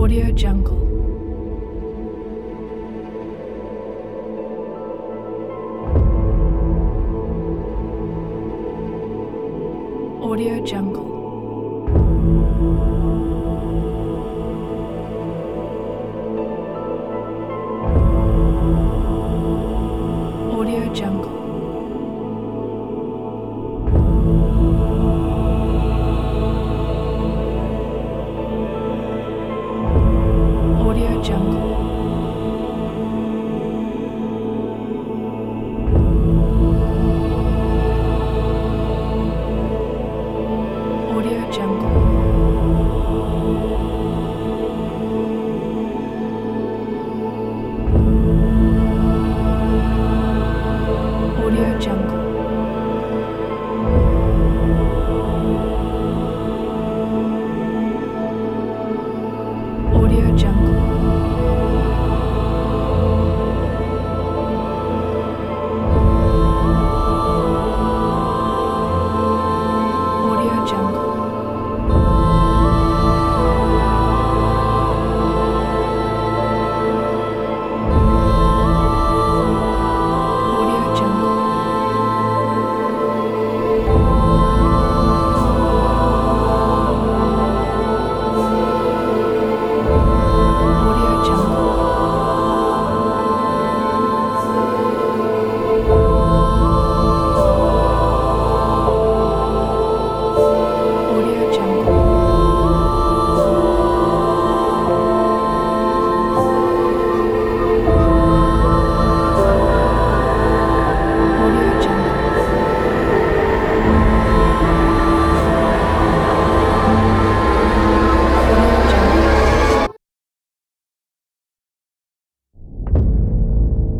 Audio Jungle. Audio Jungle. Audio Jungle. Audio Jungle. Audio Jungle. Audio Jungle. Audio Jungle. Audio Jungle. Audio Jungle. Audio Jungle. Audio Jungle. Audio Jungle.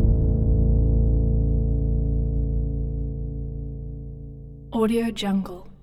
Audio Jungle.